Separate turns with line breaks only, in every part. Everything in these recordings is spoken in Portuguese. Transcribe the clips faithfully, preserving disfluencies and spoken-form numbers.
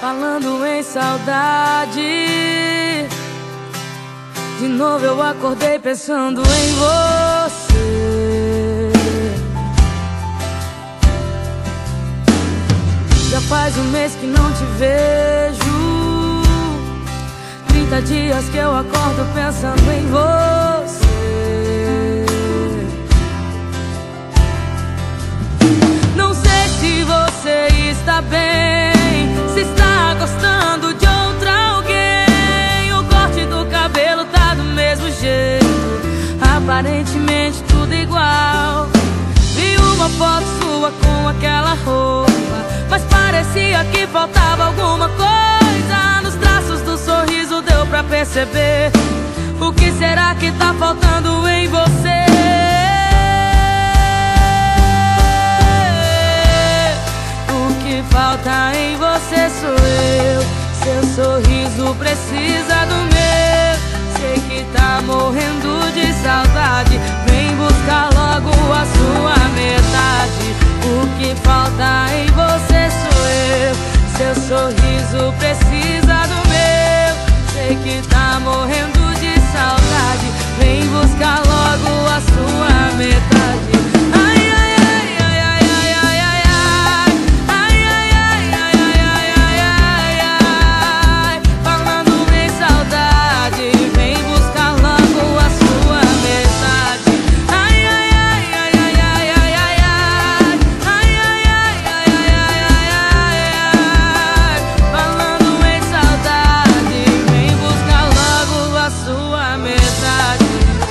Falando em saudade, de novo eu acordei pensando em você. Já faz um mês que não te vejo, trinta dias que eu acordo pensando em você. Não sei se você está bem, se está gostando de outra alguém. O corte do cabelo tá do mesmo jeito, aparentemente tudo igual. Vi uma foto sua com aquela roupa, mas parecia que faltava alguma coisa. Nos traços do sorriso deu pra perceber. O que será que tá faltando em você? O que falta em você sou eu. Seu sorriso precisa do meu. Sei que tá morrendo de saudade. Vem buscar logo a sua metade. O que falta em você sou eu. Seu sorriso precisa do meu. Sei que tá morrendo de saudade. Vem buscar logo a sua metade. Ai, ai, ai, ai, ai, ai, ai, ai, ai, ai, ai, ai, ai, ai, ai, ai. Falando em saudade, vem buscar logo a sua metade. Ai, ai, ai, ai, ai, ai, ai, ai, ai, ai, ai, ai, ai, ai, ai. Falando em saudade, vem buscar logo a sua metade.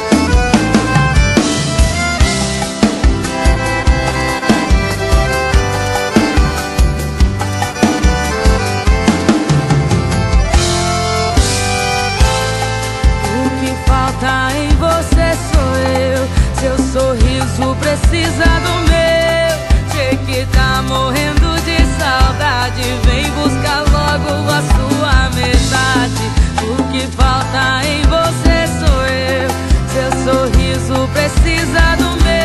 O que falta em você sou eu. Seu sorriso precisa do meu. Sei que tá morrendo de saudade. Vem buscar logo a sua metade. O que falta em você sou eu. Seu sorriso precisa do meu.